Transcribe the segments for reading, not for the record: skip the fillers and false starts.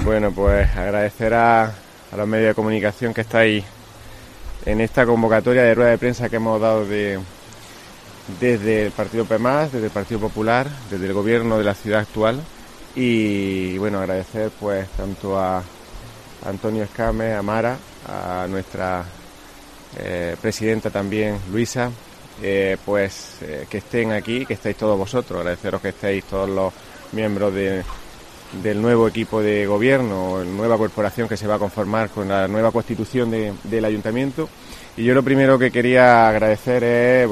Bueno, pues agradecer a los medios de comunicación que estáis en esta convocatoria de rueda de prensa que hemos dado desde el Partido PEMAS, desde el Partido Popular, desde el gobierno de la ciudad actual. Y bueno, agradecer pues tanto a Antonio Escames, a Mara, a nuestra presidenta también, Luisa, que estén aquí, que estéis todos vosotros. Agradeceros que estéis todos los miembros del nuevo equipo de gobierno, nueva corporación que se va a conformar con la nueva constitución del ayuntamiento. Y yo lo primero que quería agradecer es,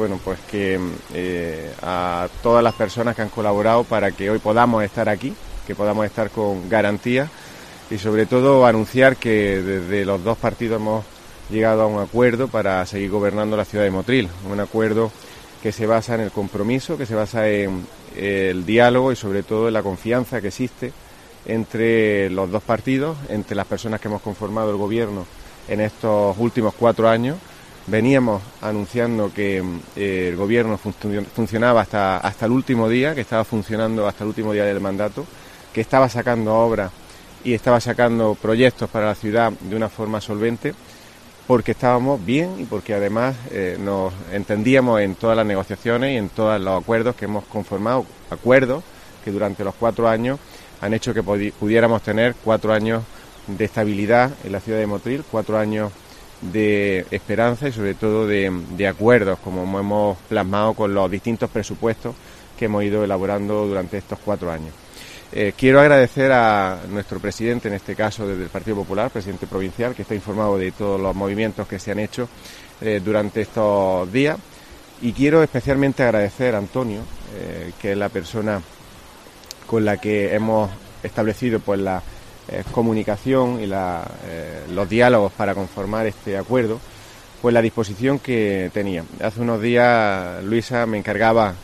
a todas las personas que han colaborado para que hoy podamos estar aquí, que podamos estar con garantía, y sobre todo anunciar que desde los dos partidos hemos llegado a un acuerdo para seguir gobernando la ciudad de Motril, un acuerdo que se basa en el compromiso, que se basa en el diálogo y sobre todo en la confianza que existe entre los dos partidos, entre las personas que hemos conformado el gobierno en estos últimos 4 años. Veníamos anunciando que el gobierno funcionaba hasta el último día, que estaba funcionando hasta el último día del mandato, que estaba sacando obras y estaba sacando proyectos para la ciudad de una forma solvente, porque estábamos bien y porque además nos entendíamos en todas las negociaciones y en todos los acuerdos que hemos conformado, acuerdos que durante los 4 años han hecho que pudiéramos tener 4 años de estabilidad en la ciudad de Motril, 4 años de esperanza y sobre todo de acuerdos, como hemos plasmado con los distintos presupuestos que hemos ido elaborando durante estos 4 años. Quiero agradecer a nuestro presidente, en este caso desde el Partido Popular, presidente provincial, que está informado de todos los movimientos que se han hecho durante estos días, y quiero especialmente agradecer a Antonio, que es la persona con la que hemos establecido pues la comunicación y los diálogos para conformar este acuerdo, pues la disposición que tenía. Hace unos días Luisa me encargaba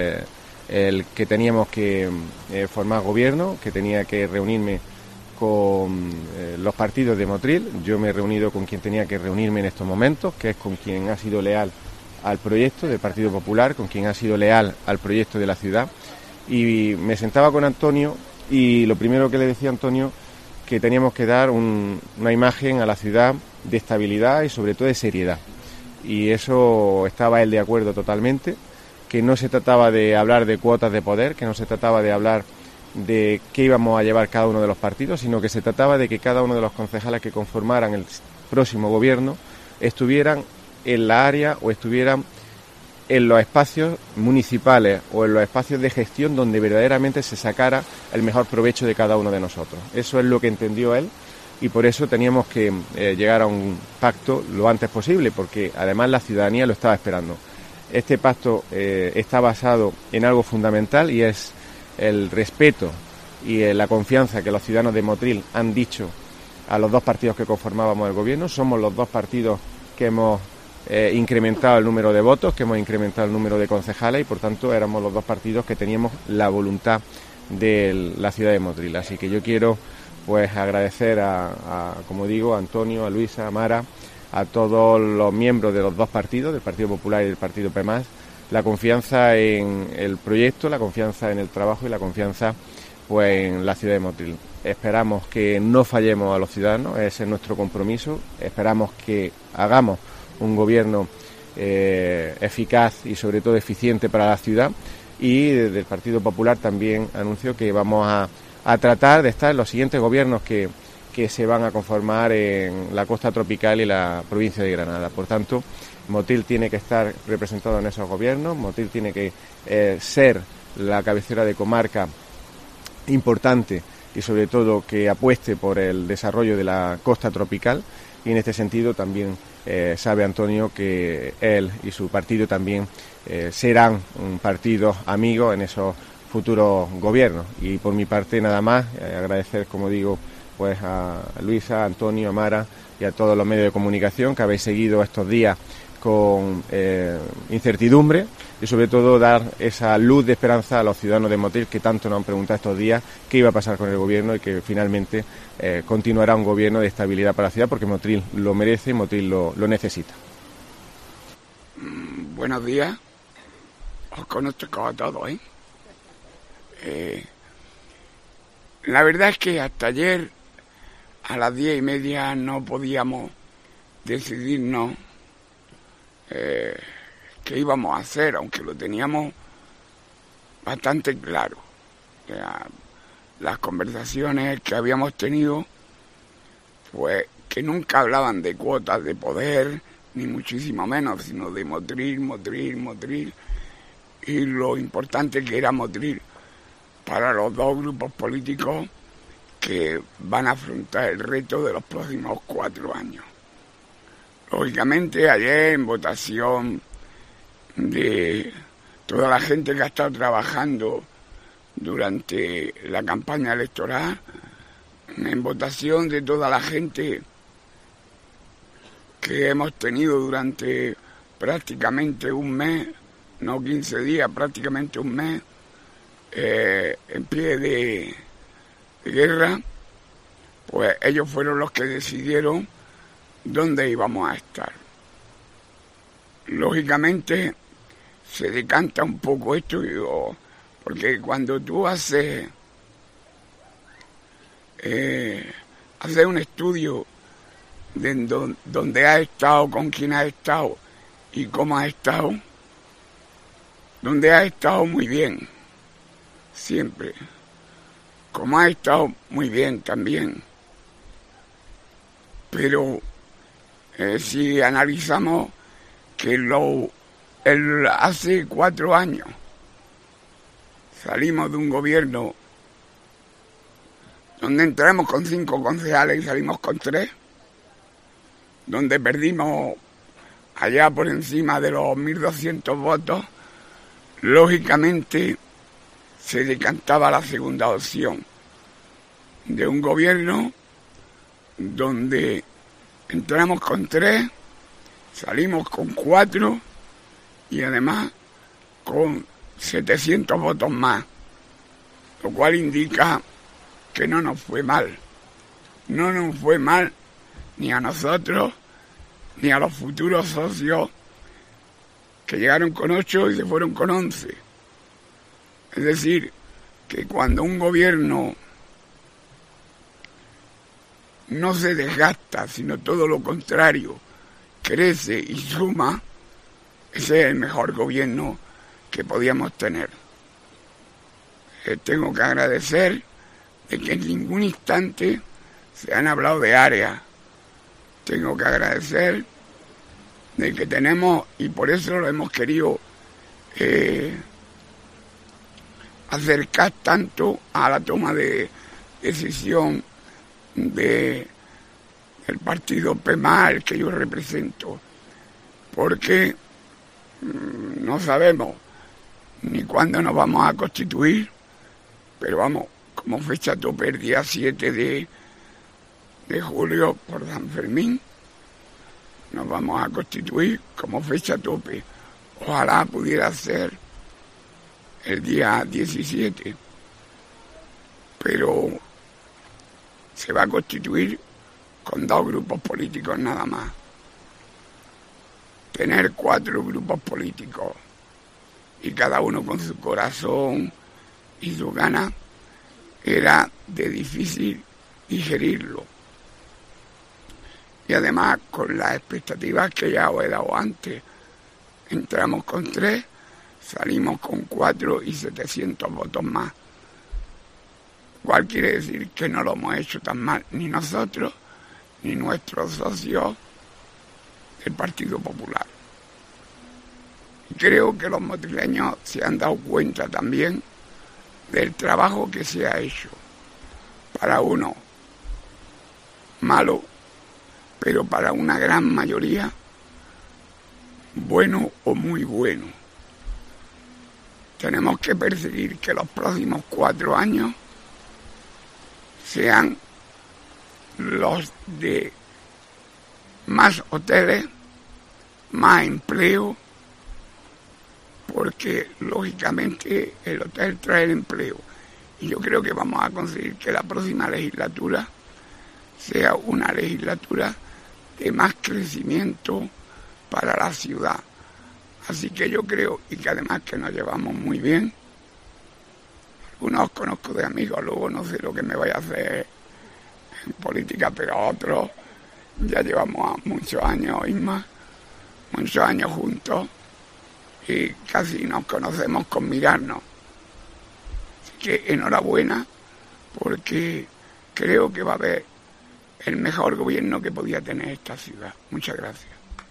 el que teníamos que formar gobierno, que tenía que reunirme con los partidos de Motril. Yo me he reunido con quien tenía que reunirme en estos momentos, que es con quien ha sido leal al proyecto del Partido Popular, con quien ha sido leal al proyecto de la ciudad, y me sentaba con Antonio y lo primero que le decía a Antonio, que teníamos que dar una imagen a la ciudad de estabilidad y sobre todo de seriedad, y eso estaba él de acuerdo totalmente, que no se trataba de hablar de cuotas de poder, que no se trataba de hablar de qué íbamos a llevar cada uno de los partidos, sino que se trataba de que cada uno de los concejales que conformaran el próximo gobierno estuvieran en la área o estuvieran en los espacios municipales o en los espacios de gestión donde verdaderamente se sacara el mejor provecho de cada uno de nosotros. Eso es lo que entendió él y por eso teníamos que llegar a un pacto lo antes posible, porque además la ciudadanía lo estaba esperando. Este pacto está basado en algo fundamental y es el respeto y la confianza que los ciudadanos de Motril han dicho a los dos partidos que conformábamos el gobierno. Somos los dos partidos que hemos incrementado el número de votos, que hemos incrementado el número de concejales y por tanto éramos los dos partidos que teníamos la voluntad de la ciudad de Motril. Así que yo quiero pues agradecer como digo, a Antonio, a Luisa, a Mara, a todos los miembros de los dos partidos, del Partido Popular y del Partido PEMAS, la confianza en el proyecto, la confianza en el trabajo y la confianza pues en la ciudad de Motril. Esperamos que no fallemos a los ciudadanos, ese es nuestro compromiso, esperamos que hagamos un gobierno eficaz y sobre todo eficiente para la ciudad, y desde el Partido Popular también anuncio que vamos a tratar de estar en los siguientes gobiernos que se van a conformar en la costa tropical y la provincia de Granada. Por tanto, Motril tiene que estar representado en esos gobiernos, Motril tiene que ser la cabecera de comarca importante y sobre todo que apueste por el desarrollo de la costa tropical, y en este sentido también sabe Antonio que él y su partido también serán un partido amigo en esos futuros gobiernos. Y por mi parte nada más, agradecer como digo pues a Luisa, a Antonio, a Mara y a todos los medios de comunicación que habéis seguido estos días con incertidumbre y sobre todo dar esa luz de esperanza a los ciudadanos de Motril que tanto nos han preguntado estos días qué iba a pasar con el gobierno y que finalmente continuará un gobierno de estabilidad para la ciudad porque Motril lo merece y Motril lo necesita. Buenos días, os conozco a todos, La verdad es que hasta ayer a las 10:30 no podíamos decidirnos qué íbamos a hacer, aunque lo teníamos bastante claro. Las conversaciones que habíamos tenido, pues que nunca hablaban de cuotas de poder, ni muchísimo menos, sino de Motril, y lo importante que era Motril para los dos grupos políticos que van a afrontar el reto de los próximos 4 años. Lógicamente, ayer en votación de toda la gente que ha estado trabajando durante la campaña electoral, en votación de toda la gente que hemos tenido durante prácticamente un mes, no 15 días, prácticamente un mes, en pie de guerra, pues ellos fueron los que decidieron dónde íbamos a estar. Lógicamente se decanta un poco esto, porque cuando tú haces un estudio de dónde has estado, con quién has estado y cómo has estado, donde has estado muy bien, siempre, como has estado muy bien también, pero si analizamos que hace 4 años salimos de un gobierno donde entramos con 5 concejales y salimos con 3, donde perdimos allá por encima de los 1.200 votos, lógicamente se decantaba la segunda opción de un gobierno donde entramos con 3, salimos con 4 y además con 700 votos más, lo cual indica que no nos fue mal. No nos fue mal ni a nosotros ni a los futuros socios que llegaron con 8 y se fueron con 11. Es decir, que cuando un gobierno no se desgasta, sino todo lo contrario, crece y suma, ese es el mejor gobierno que podíamos tener. Tengo que agradecer de que en ningún instante se han hablado de áreas. Tengo que agradecer de que tenemos, y por eso lo hemos querido acercar tanto a la toma de decisión del partido PEMAL que yo represento, porque no sabemos ni cuándo nos vamos a constituir, pero vamos, como fecha tope el día 7 de julio por San Fermín, nos vamos a constituir como fecha tope. Ojalá pudiera ser el día 17, pero se va a constituir con 2 grupos políticos nada más. Tener 4 grupos políticos y cada uno con su corazón y su gana era de difícil digerirlo. Y además con las expectativas que ya os he dado antes, entramos con 3, salimos con 4 y 700 votos más. Cual quiere decir que no lo hemos hecho tan mal, ni nosotros, ni nuestros socios del Partido Popular. Y creo que los motrileños se han dado cuenta también del trabajo que se ha hecho. Para uno, malo, pero para una gran mayoría, bueno o muy bueno. Tenemos que perseguir que los próximos 4 años sean los de más hoteles, más empleo, porque lógicamente el hotel trae el empleo. Y yo creo que vamos a conseguir que la próxima legislatura sea una legislatura de más crecimiento para la ciudad. Así que yo creo, y que además que nos llevamos muy bien, algunos conozco de amigos, luego no sé lo que me vaya a hacer política, pero otros ya llevamos muchos años y más, muchos años juntos y casi nos conocemos con mirarnos. Así que enhorabuena, porque creo que va a haber el mejor gobierno que podía tener esta ciudad. Muchas gracias.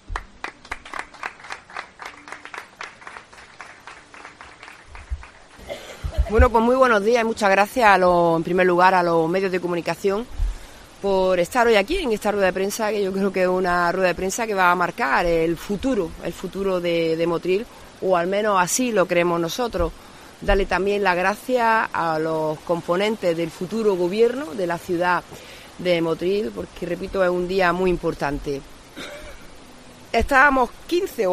Bueno, pues muy buenos días y muchas gracias en primer lugar a los medios de comunicación por estar hoy aquí en esta rueda de prensa, que yo creo que es una rueda de prensa que va a marcar el futuro de Motril, o al menos así lo creemos nosotros. Darle también las gracias a los componentes del futuro gobierno de la ciudad de Motril, porque repito, es un día muy importante. Estamos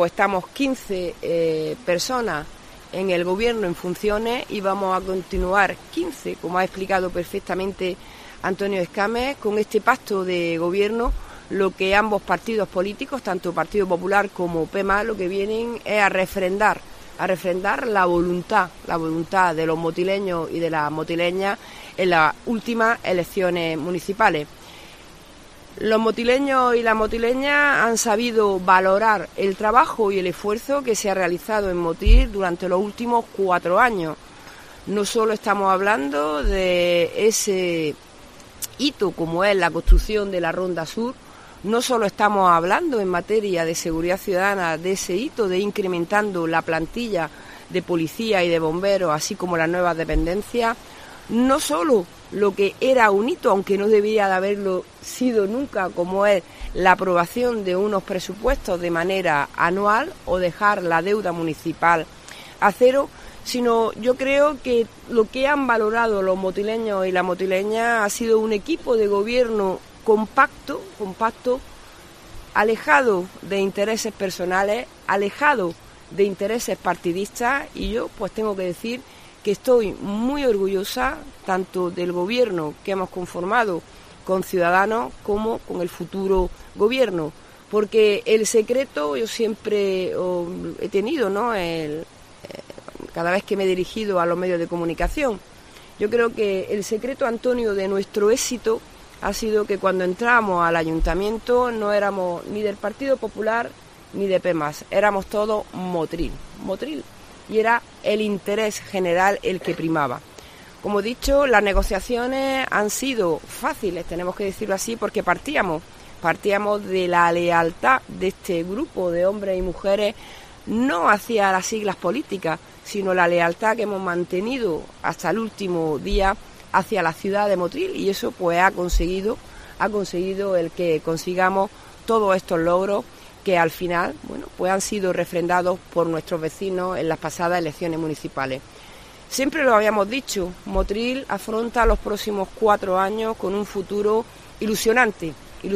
15 personas en el gobierno en funciones y vamos a continuar 15, como ha explicado perfectamente Antonio Escames, con este pacto de gobierno. Lo que ambos partidos políticos, tanto Partido Popular como PEMAS, lo que vienen es a refrendar la voluntad de los motileños y de las motileñas en las últimas elecciones municipales. Los motileños y las motileñas han sabido valorar el trabajo y el esfuerzo que se ha realizado en Motril durante los últimos 4 años. No solo estamos hablando de ese hito como es la construcción de la Ronda Sur, no solo estamos hablando en materia de seguridad ciudadana de ese hito de incrementando la plantilla de policía y de bomberos, así como las nuevas dependencias, no solo lo que era un hito, aunque no debería de haberlo sido nunca, como es la aprobación de unos presupuestos de manera anual o dejar la deuda municipal a cero, sino yo creo que lo que han valorado los motileños y las motileñas ha sido un equipo de gobierno compacto, alejado de intereses personales, alejado de intereses partidistas, y yo pues tengo que decir que estoy muy orgullosa tanto del gobierno que hemos conformado con Ciudadanos como con el futuro gobierno, porque el secreto yo siempre he tenido, ¿no? Cada vez que me he dirigido a los medios de comunicación, yo creo que el secreto, Antonio, de nuestro éxito ha sido que cuando entramos al ayuntamiento no éramos ni del Partido Popular ni de PEMAS, éramos todos Motril, y era el interés general el que primaba. Como he dicho, las negociaciones han sido fáciles, tenemos que decirlo así, porque partíamos de la lealtad de este grupo de hombres y mujeres, no hacia las siglas políticas, sino la lealtad que hemos mantenido hasta el último día hacia la ciudad de Motril, y eso pues ha conseguido el que consigamos todos estos logros que al final, bueno, pues han sido refrendados por nuestros vecinos en las pasadas elecciones municipales. Siempre lo habíamos dicho, Motril afronta los próximos 4 años con un futuro ilusionante,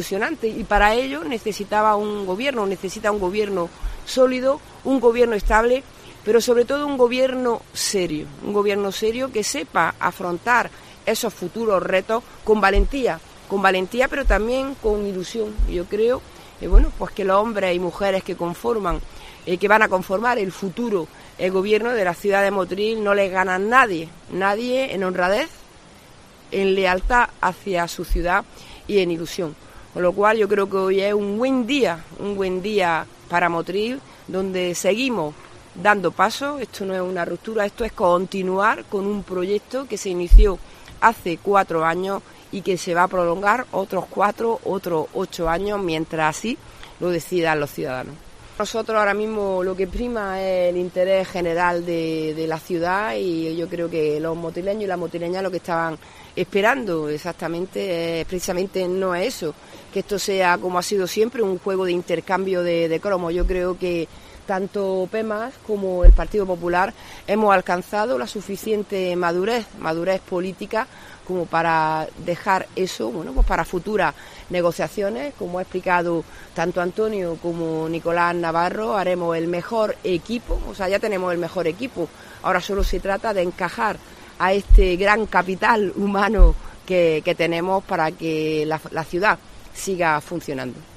y para ello necesita un gobierno sólido, un gobierno estable, pero sobre todo un gobierno serio que sepa afrontar esos futuros retos con valentía, pero también con ilusión. Y yo creo pues que los hombres y mujeres que van a conformar el futuro gobierno de la ciudad de Motril no les gana nadie en honradez, en lealtad hacia su ciudad y en ilusión. Con lo cual yo creo que hoy es un buen día para Motril, donde seguimos dando pasos. Esto no es una ruptura, esto es continuar con un proyecto que se inició hace 4 años y que se va a prolongar otros 4, otros 8 años, mientras así lo decidan los ciudadanos. Nosotros ahora mismo lo que prima es el interés general de la ciudad, y yo creo que los motileños y las motileñas lo que estaban esperando exactamente precisamente no es eso, que esto sea, como ha sido siempre, un juego de intercambio de cromos. Yo creo que tanto PEMAS como el Partido Popular hemos alcanzado la suficiente madurez política como para dejar eso, pues para futuras negociaciones. Como ha explicado tanto Antonio como Nicolás Navarro, haremos el mejor equipo, ya tenemos el mejor equipo, ahora solo se trata de encajar a este gran capital humano que tenemos para que la ciudad siga funcionando.